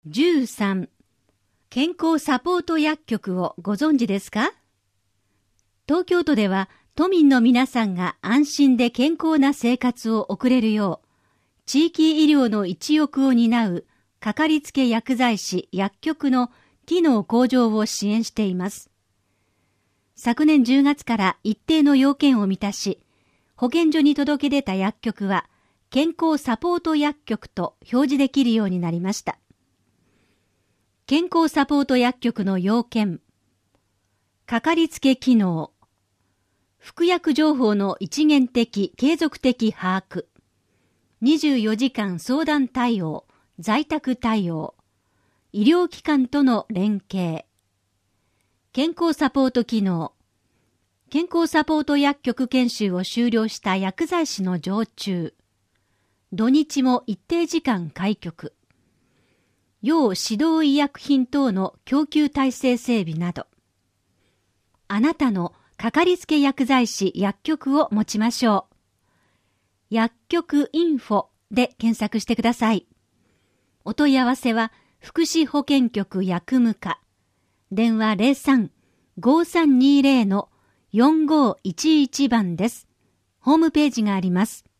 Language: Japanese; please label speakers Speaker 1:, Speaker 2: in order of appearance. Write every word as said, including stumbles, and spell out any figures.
Speaker 1: じゅうさん. 健康サポート薬局をご存知ですか？東京都では都民の皆さんが安心で健康な生活を送れるよう、地域医療の一翼を担うかかりつけ薬剤師薬局の機能向上を支援しています。昨年じゅうがつから一定の要件を満たし、保健所に届け出た薬局は健康サポート薬局と表示できるようになりました。健康サポート薬局の要件、かかりつけ機能、服薬情報の一元的継続的把握、にじゅうよじかん相談対応、在宅対応、医療機関との連携、健康サポート機能、健康サポート薬局研修を修了した薬剤師の常駐、土日も一定時間開局、要指導医薬品等の供給体制整備など、あなたのかかりつけ薬剤師薬局を持ちましょう。薬局インフォで検索してください。お問い合わせは福祉保健局薬務課、電話 ゼロさん ごーさんにーゼロ のよんごーいちいち 番です。ホームページがあります。